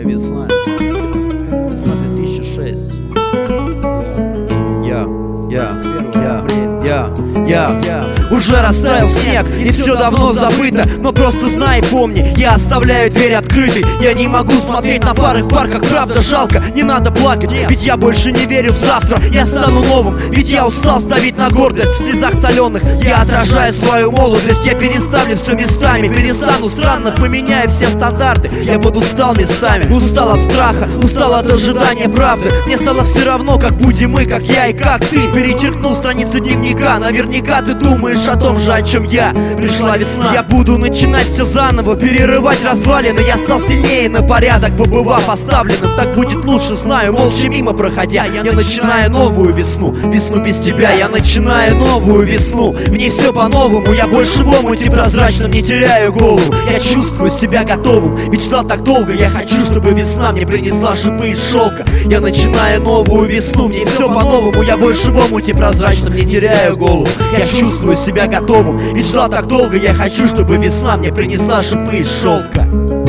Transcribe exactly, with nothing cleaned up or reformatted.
весна. Весна две тысячи шесть. Я, я, я, я, я, я. Уже растаял снег, и все давно забыто. Но просто знай и помни, я оставляю дверь открытой. Я не могу смотреть на пары в парках, правда жалко. Не надо плакать, ведь я больше не верю в завтра. Я стану новым, ведь я устал ставить на гордость. В слезах соленых я отражаю свою молодость. Я переставлю все местами, перестану странно, поменяю все стандарты. Я подустал местами, устал от страха, устал от ожидания правды. Мне стало все равно, как будем мы, как я и как ты. Перечеркнул страницы дневника, наверняка ты думаешь о том же, о чем я. Пришла весна, я буду начинать все заново, перерывать развалины. Я стал сильнее на порядок, побывав оставленным. Так будет лучше, знаю, молча мимо проходя. Я начинаю новую весну, весну без тебя. Я начинаю новую весну, в ней все по-новому. Я больше в омуте прозрачном не теряю голову. Я чувствую себя готовым, ведь ждал так долго. Я хочу, чтобы весна мне принесла шипы из шелка. Я начинаю новую весну, в ней все по-новому. Я больше в омуте прозрачном не теряю голову. Я чувствую себя готовым, ведь ждал так долго. Я хочу, чтобы весна мне принесла шипы из шелка.